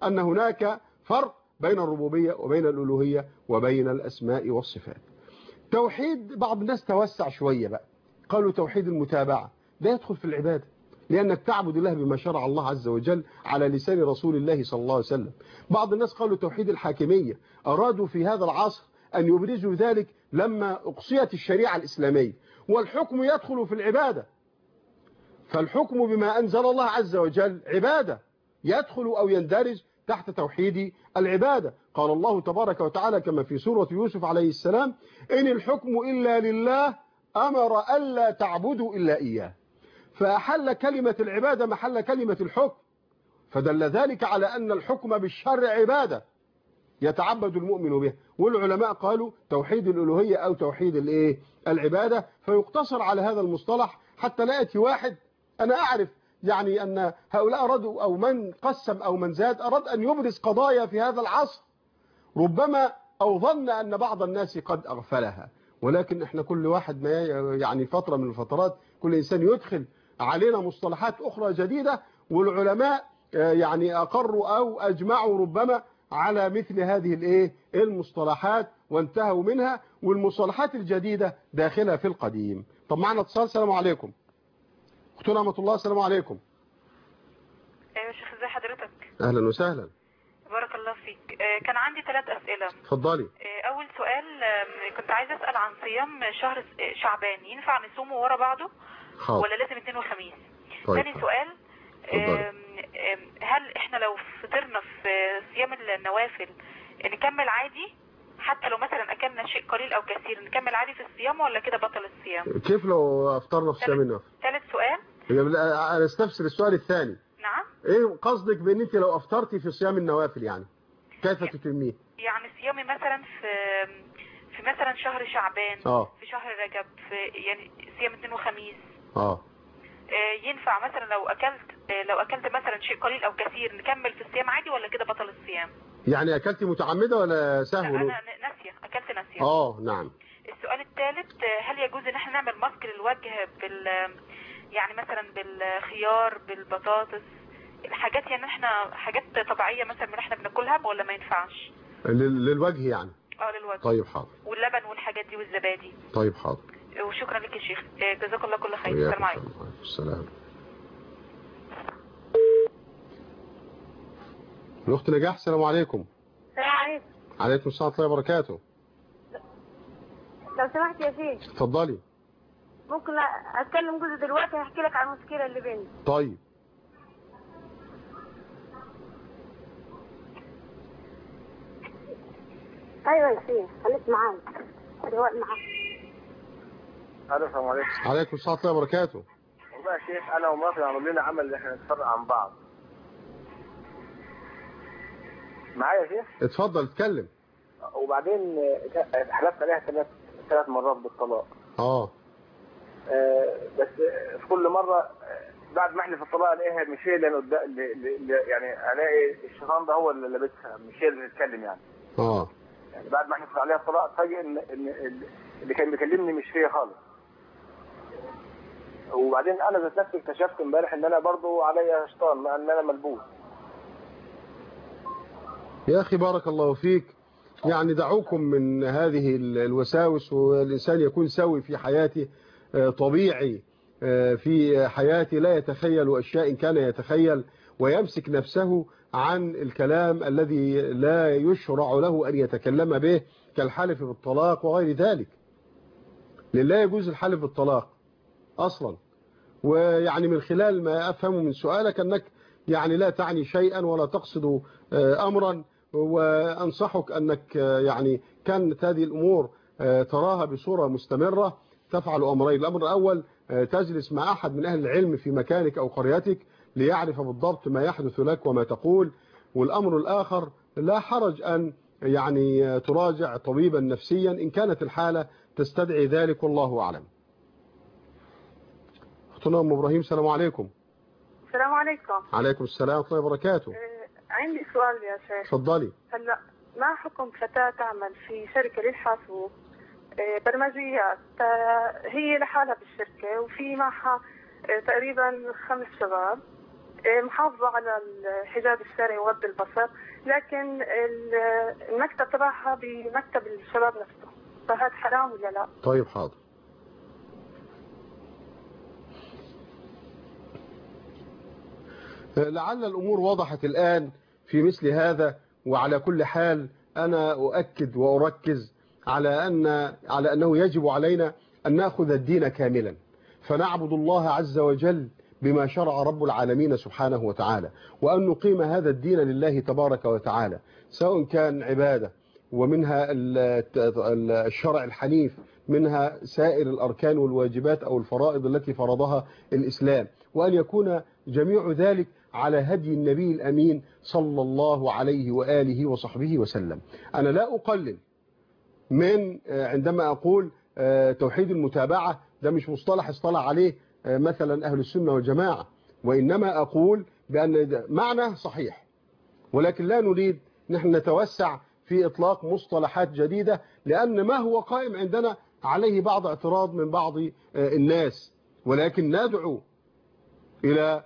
أن هناك فرق بين الربوبية وبين الألوهية وبين الأسماء والصفات. توحيد بعض الناس توسع شوية بقى، قالوا توحيد المتابعة، ده يدخل في العبادة، لأنك تعبد الله بما شرع الله عز وجل على لسان رسول الله صلى الله عليه وسلم. بعض الناس قالوا توحيد الحاكمية، أرادوا في هذا العصر أن يبرزوا ذلك لما أقصيت الشريعة الإسلامية، والحكم يدخل في العبادة، فالحكم بما أنزل الله عز وجل عبادة، يدخل أو يندرج تحت توحيد العبادة. قال الله تبارك وتعالى كما في سورة يوسف عليه السلام: إن الحكم إلا لله أمر ألا تعبدوا إلا إياه، فأحل كلمة العبادة محل كلمة الحكم، فدل ذلك على أن الحكم بالشرع عبادة يتعبد المؤمن به. والعلماء قالوا توحيد الألوهية أو توحيد العبادة، فيقتصر على هذا المصطلح حتى لا يأتي واحد. أنا أعرف يعني أن هؤلاء أرادوا أو من قسم أو من زاد أراد أن يبرز قضايا في هذا العصر ربما أو ظن أن بعض الناس قد أغفلها، ولكن احنا كل واحد ما يعني فترة من الفترات كل إنسان يدخل علينا مصطلحات أخرى جديدة، والعلماء يعني أقروا أو أجمعوا ربما على مثل هذه المصطلحات وانتهوا منها، والمصطلحات الجديدة داخلة في القديم. طب معنا اتصال. السلام عليكم. اختنا رحمة الله. السلام عليكم.
ايوه يا شيخ، ازي حضرتك؟
اهلا وسهلا.
بارك الله فيك. كان عندي 3 أسئلة.
اتفضلي.
اول سؤال، كنت عايزه اسال عن صيام شهر شعبان، ينفع نصومه ورا بعضه ولا لازم اثنين وخميس؟ ثاني سؤال، هل احنا لو فطرنا في صيام النوافل نكمل عادي حتى لو مثلا اكلنا شيء قليل او كثير، نكمل عادي في الصيام ولا كده بطل الصيام؟
كيف لو افطرنا في صيام النوافل؟
ثالث سؤال،
انا استفسر السؤال الثاني.
نعم.
ايه قصدك بان انت لو افطرتي في صيام النوافل يعني كيف تتميه؟
يعني صيامي مثلا في مثلا شهر شعبان، في شهر رجب، في يعني صيام اثنين وخميس، ينفع مثلا لو اكلت مثلا شيء قليل او كثير نكمل في الصيام عادي ولا كده بطل الصيام؟
يعني اكلتي متعمده ولا سهو؟
لا انا ناسيه، اكلت ناسيه.
نعم.
السؤال الثالث، هل يجوز ان احنا نعمل ماسك للوجه يعني مثلا بالخيار، بالبطاطس، الحاجات يعني احنا حاجات طبيعيه مثلا من احنا بناكلها، ولا ما ينفعش؟
للوجه يعني؟
للوجه.
طيب حاضر.
واللبن والحاجات دي والزبادي.
طيب حاضر.
وشكرا لك يا شيخ، جزاك الله كل خير. السلام عليكم.
السلام. الأخت نجاح. السلام عليكم.
السلام عليكم.
عليكم السلام ورحمة الله وبركاته.
لو سمحت يا شيخ.
اتفضلي.
ممكن اتكلم جزء دلوقتي هحكي لك عن المشكله اللي بيني.
طيب.
ايوه يا شيخ، خليك معايا. دلوقتي معاك.
السلام عليكم.
عليكم السلام ورحمة الله وبركاته.
والله يا شيخ انا ومراتي عملوا لنا عمل اللي احنا نتفرق عن بعض. معايا يا شيخ؟
اتفضل اتكلم.
وبعدين حلفت عليها 3 مرات بالطلاق. بس في كل مره بعد ما احلف الطلاق الاقيها مش هي اللي يعني الاقي الشيطان ده هو اللي لابسها، مش هي اللي بتتكلم يعني. يعني بعد ما احلف عليها الطلاق فاجئ ان اللي كان بيكلمني مش هي خالص. وبعدين انا ذات نفسي اكتشفت امبارح ان انا برضو عليا شيطان، مع ان انا ملبوس.
يا اخي بارك الله فيك، يعني دعوكم من هذه الوساوس، والإنسان يكون سوي في حياته، طبيعي في حياته، لا يتخيل أشياء إن كان يتخيل، ويمسك نفسه عن الكلام الذي لا يشرع له أن يتكلم به كالحلف بالطلاق وغير ذلك. لله يجوز الحلف بالطلاق أصلا. ويعني من خلال ما أفهمه من سؤالك أنك يعني لا تعني شيئا ولا تقصد أمرا، وأنصحك أنك يعني كانت هذه الأمور تراها بصورة مستمرة تفعل أمرين. الأمر الأول تجلس مع أحد من أهل العلم في مكانك أو قريتك ليعرف بالضبط ما يحدث لك وما تقول. والأمر الآخر لا حرج أن يعني تراجع طبيبا نفسيا إن كانت الحالة تستدعي ذلك، والله أعلم. أختنا أم إبراهيم. السلام عليكم.
السلام عليكم.
عليكم السلام ورحمة الله وبركاته.
عندي سؤال يا شيخ.
تفضلي.
هلا ما حكم فتاة تعمل في شركة للحاسوب برمجيات، هي لحالها بالشركة وفي معها تقريبا 5 شباب، محافظة على الحجاب الشرعي وغض البصر، لكن المكتب تبعها بمكتب الشباب نفسه، فهذا حرام ولا لا؟
طيب حاضر. لعل الأمور وضحت الآن في مثل هذا. وعلى كل حال أنا أؤكد وأركز على أنه يجب علينا أن نأخذ الدين كاملا، فنعبد الله عز وجل بما شرع رب العالمين سبحانه وتعالى، وأن نقيم هذا الدين لله تبارك وتعالى، سواء كان عبادة ومنها الشرع الحنيف، منها سائر الأركان والواجبات أو الفرائض التي فرضها الإسلام، وأن يكون جميع ذلك على هدي النبي الأمين صلى الله عليه وآله وصحبه وسلم. أنا لا أقلل من عندما أقول توحيد المتابعة، ده مش مصطلح اصطلح عليه مثلا أهل السنة والجماعة، وإنما أقول بأن معنى صحيح، ولكن لا نريد نحن نتوسع في إطلاق مصطلحات جديدة، لأن ما هو قائم عندنا عليه بعض اعتراض من بعض الناس، ولكن ندعو إلى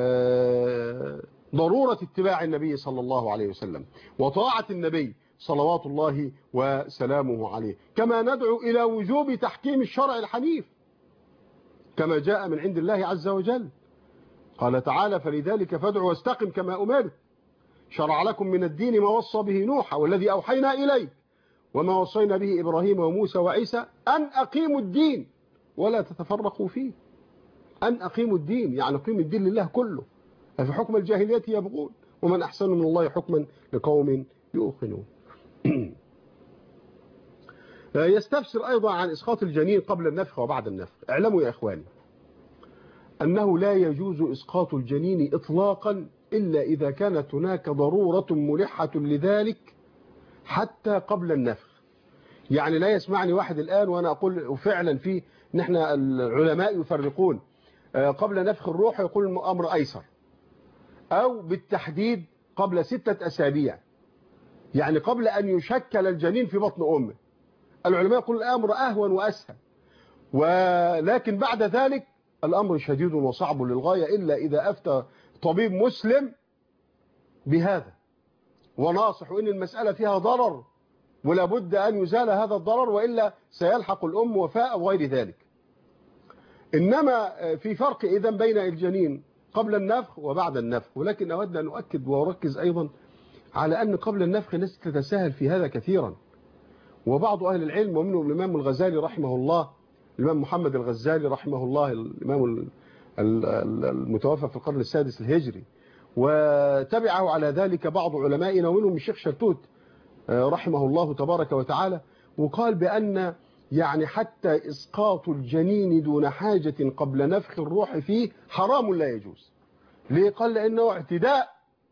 ضرورة اتباع النبي صلى الله عليه وسلم وطاعة النبي صلوات الله وسلامه عليه، كما ندعو إلى وجوب تحكيم الشرع الحنيف كما جاء من عند الله عز وجل. قال تعالى: فلذلك فادع واستقم كما أمرت، شرع لكم من الدين ما وصى به نوح والذي أوحينا إليك وما وصينا به إبراهيم وموسى وعيسى أن أقيموا الدين ولا تتفرقوا فيه. أن أقيموا الدين يعني أقيموا الدين لله كله، أفي حكم الجاهلية يبغون ومن أحسن من الله حكما لقوم يوقنون. يستفسر أيضا عن إسقاط الجنين قبل النفخ وبعد النفخ. اعلموا يا إخواني أنه لا يجوز إسقاط الجنين إطلاقا إلا إذا كانت هناك ضرورة ملحة لذلك حتى قبل النفخ. يعني لا يسمعني واحد الآن وأنا أقول وفعلا في نحن العلماء يفرقون قبل نفخ الروح يقول الأمر أيسر، أو بالتحديد قبل 6 أسابيع، يعني قبل أن يشكل الجنين في بطن أمه. العلماء يقول الأمر أهون وأسهل، ولكن بعد ذلك الأمر شديد وصعب للغاية إلا إذا أفتى طبيب مسلم بهذا وناصح إن المسألة فيها ضرر ولا بد أن يزال هذا الضرر وإلا سيلحق الأم وفاء وغير ذلك. إنما في فرق إذن بين الجنين قبل النفخ وبعد النفخ، ولكن أود أن أؤكد وأركز أيضا على أن قبل النفخ الناس تتساهل في هذا كثيرا، وبعض أهل العلم ومنهم الإمام الغزالي رحمه الله، الإمام محمد الغزالي رحمه الله، الإمام المتوفى في القرن السادس الهجري، وتبعه على ذلك بعض علمائنا ومنهم الشيخ شلتوت رحمه الله تبارك وتعالى، وقال بأن يعني حتى إسقاط الجنين دون حاجة قبل نفخ الروح فيه حرام لا يجوز. ليه؟ قال لأنه اعتداء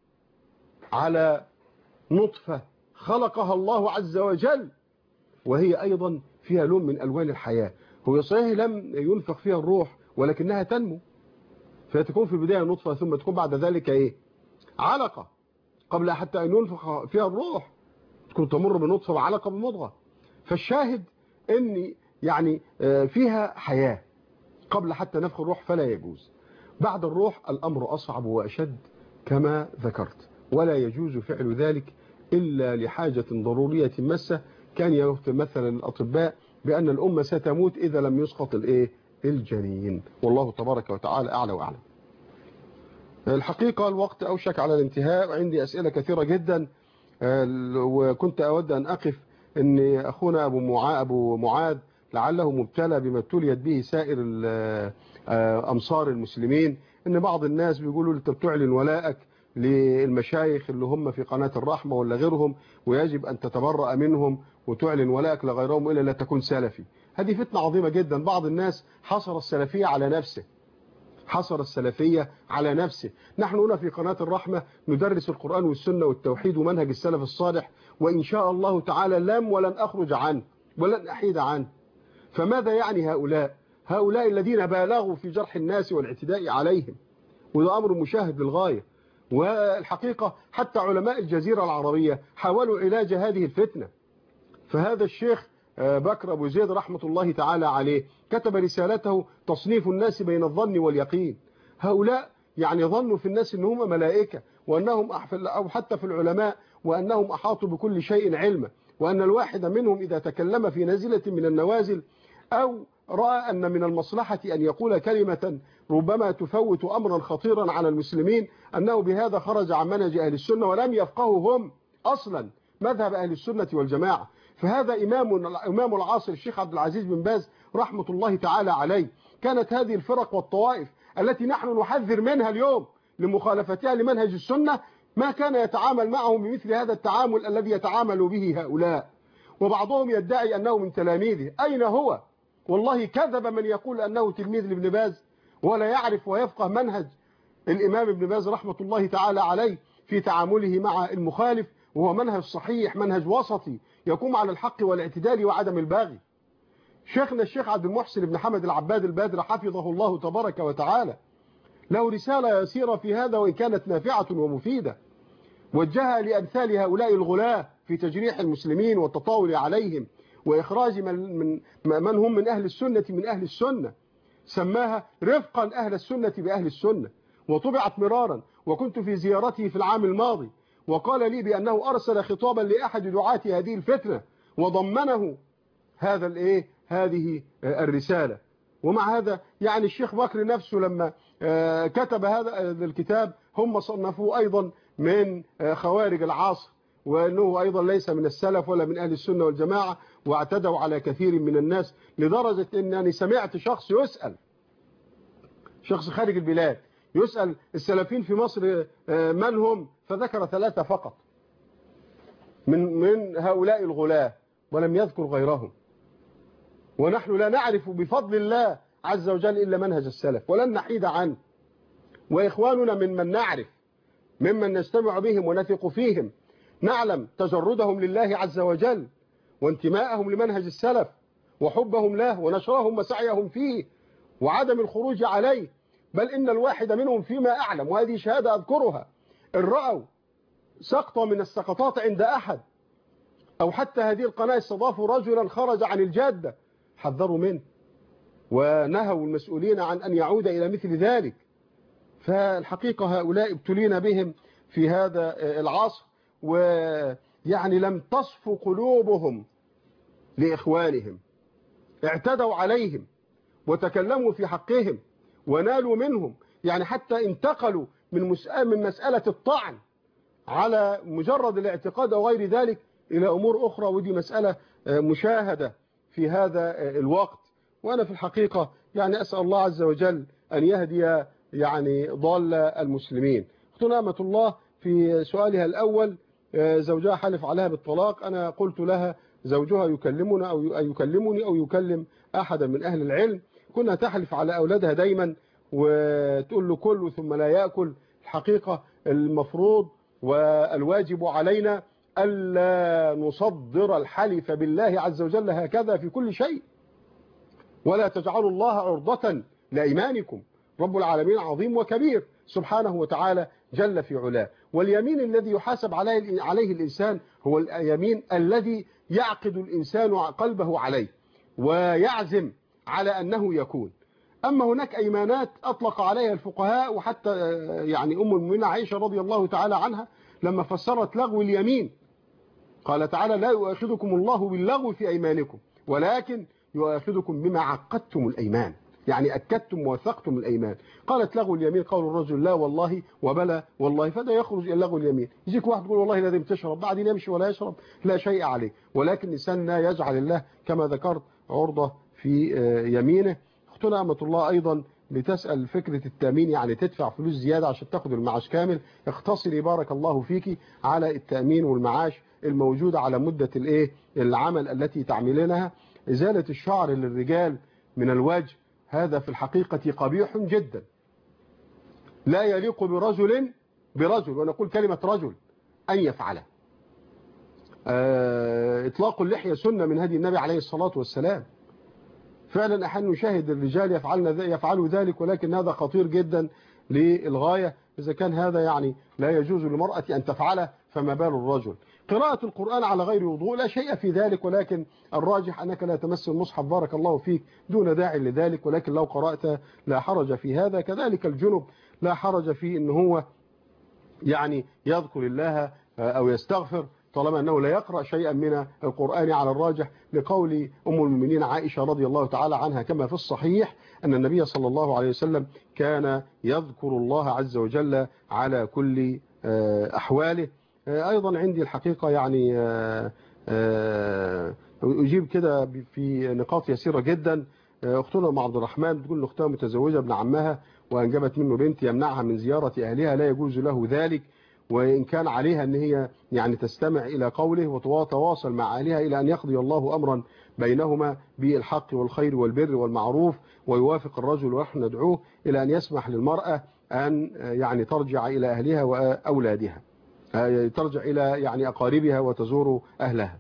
على نطفة خلقها الله عز وجل، وهي أيضا فيها لون من ألوان الحياة. هو صحيح لم ينفخ فيها الروح ولكنها تنمو، فتكون في البداية نطفة ثم تكون بعد ذلك إيه؟ علقة، قبل حتى أن ينفخ فيها الروح تكون تمر بنطفة وعلقة بمضغة. فالشاهد أن يعني فيها حياة قبل حتى نفخ الروح فلا يجوز. بعد الروح الأمر أصعب وأشد كما ذكرت، ولا يجوز فعل ذلك إلا لحاجة ضرورية مسة. كان يفتي مثلا الأطباء بأن الأمة ستموت إذا لم يسقط الجنين، والله تبارك وتعالى أعلى وأعلم. الحقيقة الوقت أوشك على الانتهاء، وعندي أسئلة كثيرة جدا، وكنت أود أن أقف أن أخونا أبو معاذ لعله مبتلى بما ابتليت به سائر أمصار المسلمين، أن بعض الناس بيقولوا أنت بتعلن ولائك للمشايخ اللي هم في قناة الرحمة ولا غيرهم، ويجب أن تتبرأ منهم وتعلن ولائك لغيرهم إلا لا تكون سلفي. هذه فتنة عظيمة جدا. بعض الناس حصر السلفية على نفسه، حصر السلفية على نفسه. نحن هنا في قناة الرحمة ندرس القرآن والسنة والتوحيد ومنهج السلف الصالح، وإن شاء الله تعالى ولن أخرج عنه ولن أحيد عنه. فماذا يعني هؤلاء الذين بالغوا في جرح الناس والاعتداء عليهم، وده أمر مشاهد للغاية. والحقيقة حتى علماء الجزيرة العربية حاولوا علاج هذه الفتنة. فهذا الشيخ بكر أبو زيد رحمة الله تعالى عليه كتب رسالته تصنيف الناس بين الظن واليقين. هؤلاء يعني ظنوا في الناس ان هم ملائكة، وأنهم أو حتى في العلماء وأنهم أحاطوا بكل شيء علما، وأن الواحد منهم إذا تكلم في نازلة من النوازل أو رأى أن من المصلحة أن يقول كلمة ربما تفوت أمرا خطيرا على المسلمين أنه بهذا خرج عن منهج أهل السنة، ولم يفقهوا هم أصلا مذهب أهل السنة والجماعة. فهذا إمام العصر الشيخ عبد العزيز بن باز رحمة الله تعالى عليه. كانت هذه الفرق والطوائف التي نحن نحذر منها اليوم لمخالفتها لمنهج السنة ما كان يتعامل معهم بمثل هذا التعامل الذي يتعامل به هؤلاء. وبعضهم يدعي أنه من تلاميذه. أين هو؟ والله كذب من يقول أنه تلميذ لابن باز ولا يعرف ويفقه منهج الإمام ابن باز رحمة الله تعالى عليه في تعامله مع المخالف، وهو منهج صحيح، منهج وسطي يقوم على الحق والاعتدال وعدم الباغي. شيخنا الشيخ عبد المحسن بن حمد العباد البادر حفظه الله تبارك وتعالى له رسالة يسيرة في هذا وإن كانت نافعة ومفيدة، وجهها لأمثال هؤلاء الغلاة في تجريح المسلمين والتطاول عليهم وإخراج من هم من أهل السنة من أهل السنة. سماها رفقا أهل السنة بأهل السنة، وطبعت مرارا، وكنت في زيارته في العام الماضي وقال لي بأنه أرسل خطابا لأحد دعاة هذه الفتنة وضمنه هذه الرسالة. ومع هذا يعني الشيخ بكر نفسه لما كتب هذا الكتاب هم صنفوه أيضا من خوارج العصر، وأنه أيضا ليس من السلف ولا من أهل السنة والجماعة، واعتدوا على كثير من الناس لدرجة أنني سمعت شخص يسأل، شخص خارج البلاد يسأل السلفيين في مصر من هم، فذكر 3 فقط من هؤلاء الغلاة ولم يذكر غيرهم. ونحن لا نعرف بفضل الله عز وجل إلا منهج السلف ولن نحيد عنه، وإخواننا ممن نعرف ممن نجتمع بهم ونثق فيهم نعلم تجردهم لله عز وجل وانتماءهم لمنهج السلف وحبهم له ونشرهم وسعيهم فيه وعدم الخروج عليه. بل إن الواحد منهم فيما أعلم، وهذه شهادة أذكرها، إن رأوا سقطة من السقطات عند أحد أو حتى هذه القناة استضافوا رجلا خرج عن الجادة حذروا منه ونهوا المسؤولين عن أن يعود إلى مثل ذلك. فالحقيقة هؤلاء ابتلينا بهم في هذا العصر، ويعني لم تصفو قلوبهم لإخوانهم، اعتدوا عليهم وتكلموا في حقهم ونالوا منهم، يعني حتى انتقلوا من مسألة الطعن على مجرد الاعتقاد أو غير ذلك إلى أمور أخرى، ودي مسألة مشاهدة في هذا الوقت. وأنا في الحقيقة يعني أسأل الله عز وجل أن يهدي يعني ضال المسلمين. أختنا أمة الله في سؤالها الأول زوجها حلف عليها بالطلاق، أنا قلت لها زوجها يكلمنا أو يكلمني أو يكلم أحدا من أهل العلم. كنا تحلف على أولادها دايما وتقول له كل ثم لا يأكل. الحقيقة المفروض والواجب علينا ألا نصدر الحلف بالله عز وجل هكذا في كل شيء، ولا تجعلوا الله عرضة لأيمانكم. رب العالمين عظيم وكبير سبحانه وتعالى جل في علاه. واليمين الذي يحاسب عليه الإنسان هو اليمين الذي يعقد الإنسان قلبه عليه ويعزم على أنه يكون. أما هناك أيمانات أطلق عليها الفقهاء، وحتى يعني أم المؤمنين عائشة رضي الله تعالى عنها لما فسرت لغو اليمين قال تعالى لا يؤاخذكم الله باللغو في أيمانكم ولكن يؤاخذكم بما عقدتم الأيمان، يعني أكدتم ووثقتم الأيمان. قالت لغو اليمين قول الرجل لا والله وبلا والله، فده يخرج إلى لغو اليمين. يجيك واحد يقول والله لازم تشرب، بعدين يمشي ولا يشرب، لا شيء عليه. ولكن الإنسان لا يجعل الله كما ذكرت عرضة في يمينه. أختنا أمة الله أيضا بتسأل فكرة التأمين، يعني تدفع فلوس زيادة عشان تاخد المعاش كامل. اختصري بارك الله فيك على التأمين والمعاش الموجودة على مدة العمل التي تعملينها. إزالة الشعر للرجال من الوجه هذا في الحقيقة قبيح جدا، لا يليق برجل ونقول كلمة رجل أن يفعله. إطلاق اللحية سنة من هدي النبي عليه الصلاة والسلام. فعلا أحيانا نشاهد الرجال يفعلوا ذلك، ولكن هذا خطير جدا للغاية. إذا كان هذا يعني لا يجوز للمرأة أن تفعله فما بال الرجل. قراءة القرآن على غير وضوء لا شيء في ذلك، ولكن الراجح أنك لا تمس المصحف بارك الله فيك دون داعي لذلك، ولكن لو قرأت لا حرج في هذا. كذلك الجنب لا حرج في أنه هو يعني يذكر الله أو يستغفر طالما أنه لا يقرأ شيئا من القرآن على الراجح، لقول أم المؤمنين عائشة رضي الله تعالى عنها كما في الصحيح أن النبي صلى الله عليه وسلم كان يذكر الله عز وجل على كل أحواله. أيضا عندي الحقيقة يعني أجيب كده في نقاط يسيرة جدا. أختنا أم عبد الرحمن بتقول إن أختها متزوجة ابن عمها وأنجبت منه بنت يمنعها من زيارة أهلها، لا يجوز له ذلك، وإن كان عليها أن هي يعني تستمع إلى قوله وتواصل مع أهلها إلى أن يقضي الله أمرا بينهما بالحق والخير والبر والمعروف، ويوافق الرجل ونحن ندعوه إلى أن يسمح للمرأة أن يعني ترجع إلى أهلها وأولادها، ترجع إلى يعني أقاربها وتزور أهلها.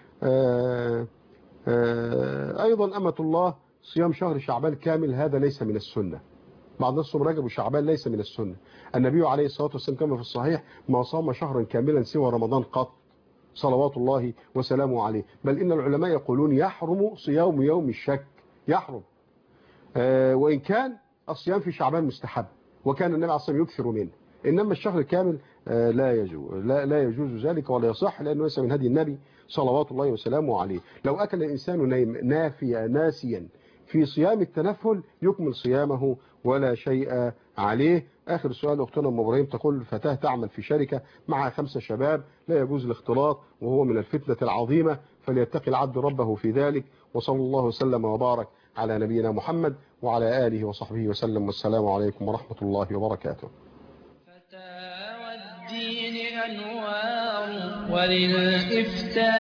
أيضا أمة الله صيام شهر شعبان كامل هذا ليس من السنة. بعض الناس صوم رجب وشعبان ليس من السنة. النبي عليه الصلاة والسلام كما في الصحيح ما صام شهرا كاملا سوى رمضان قط صلوات الله وسلامه عليه، بل إن العلماء يقولون يحرم صيام يوم الشك، يحرم. وإن كان الصيام في شعبان مستحب وكان النبي عليه الصلاة والسلام يكثر منه، إنما الشهر الكامل لا يجوز ذلك ولا يصح، لأنه ليس من هدي النبي صلوات الله وسلامه عليه. لو أكل الإنسان ناسيا في صيام التنفل يكمل صيامه ولا شيء عليه. آخر سؤال أختنا أم إبراهيم تقول فتاة تعمل في شركة مع 5 شباب، لا يجوز الاختلاط وهو من الفتنة العظيمة، فليتقي العبد ربه في ذلك. وصلى الله وسلم وبارك على نبينا محمد وعلى آله وصحبه وسلم، والسلام عليكم ورحمة الله وبركاته.
فتاوى الدين أنوار وللإفتاء